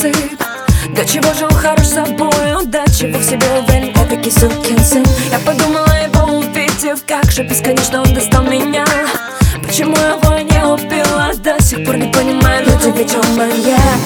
недосып. До чего же он хорош собою, до чего в себе уверен, этакий сукин сын. Я подумала его увидев, как же бесконечно он достал меня. Почему его не убила, до сих пор не понимаю, но ты ведь он маньяк.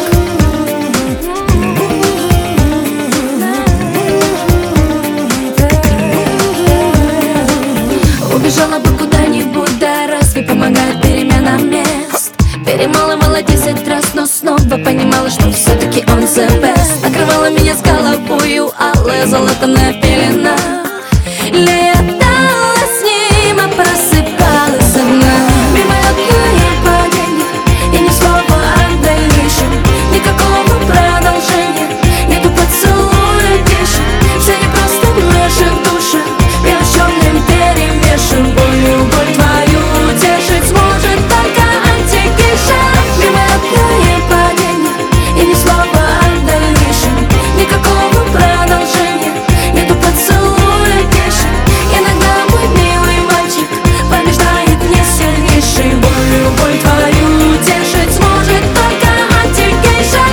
Убежала бы куда-нибудь, да разве помогает перемена мест? Перемалывала 10 раз, но снова понимала, что все-таки он the best. Накрывала меня с головою алая золотаная пелена. Летала с ним, а просыпалась одна. Мимолетное падение и ни слова о дальнейшем, никакого продолжения, нету поцелуя тише. Все не просто в наших душах, превращенным перемешан. Боль твою утешить сможет только антигейша. Мимолетное падение и ни слова о дальнейшем, никакого продолжения, нету поцелуя тише. Иногда мой милый мальчик побеждает не сильнейший. Боль твою утешить сможет только антигейша.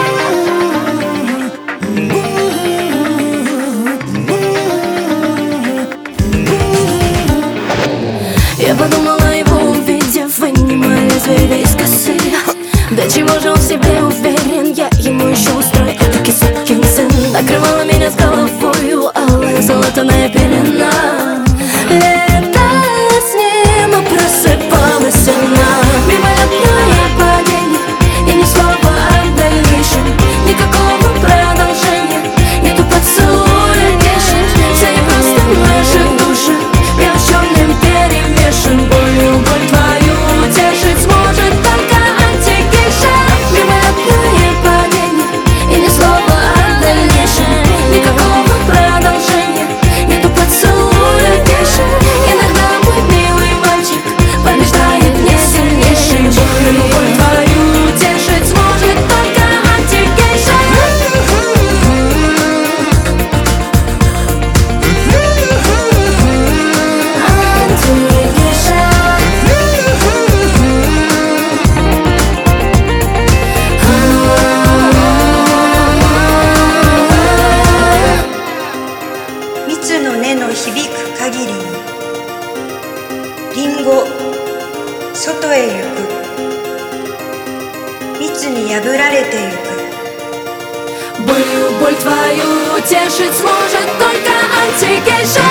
Я подумала его увидев, вынимая зверя из косы. До чего же он в себе уверен, я ему еще устрою этакий сукин сын. Накрывала меня с головою алая золотаная пелена. Летала с ним, а просыпалась она. Мимолетное падение и ни слова о дальнейшем, никакого продолжения, нету поцелуя тише. Все не просто в наших душах, превращенным перемешан. Боль твою утешить сможет только антигейша. Мимолетное падение и ни слова о дальнейшем, никакого продолжения, нету поцелуя тише. Иногда мой милый мальчик побеждает не сильнейший. Боль твою утешить сможет только антигейша. 蜜の音の響く限りにリンゴ外へ行く蜜に破られてゆく Боль твою утешить сможет только антигейша.